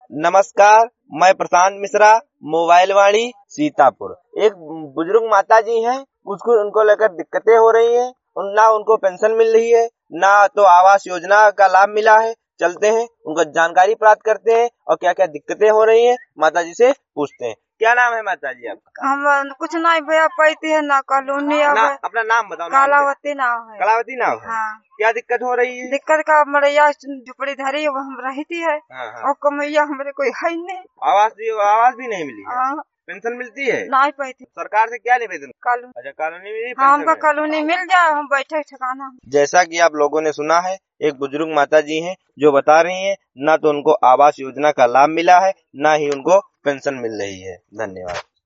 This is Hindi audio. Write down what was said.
नमस्कार, मैं प्रशांत मिश्रा, मोबाइल वाणी सीतापुर। एक बुजुर्ग माता जी हैं, उनको लेकर दिक्कतें हो रही हैं, ना उनको पेंशन मिल रही है, ना तो आवास योजना का लाभ मिला है। चलते हैं, उनको जानकारी प्राप्त करते हैं और क्या क्या दिक्कतें हो रही हैं माता जी से पूछते हैं। क्या नाम है माता जी आपका? हम कुछ नहीं भैया पाती है ना कॉलोनी। अपना नाम बताओ। कलावती नाम है। कलावती नाम है। हाँ। क्या दिक्कत हो रही है? दिक्कत का मरैया झुपड़ी धरी हम रहती है। हाँ। और कमैया हमारे कोई है नहीं। आवास भी नहीं मिली है। हाँ। पेंशन मिलती है? नहीं पाती। सरकार से क्या निवेदन? कॉलोनी। अच्छा, कॉलोनी में हाँ, हमका कॉलोनी मिल जाए, हम बैठे ठिकाना। जैसा कि आप लोगों ने सुना है, एक बुजुर्ग माता जी हैं जो बता रही हैं, ना तो उनको आवास योजना का लाभ मिला है, ना ही उनको पेंशन मिल रही है। धन्यवाद।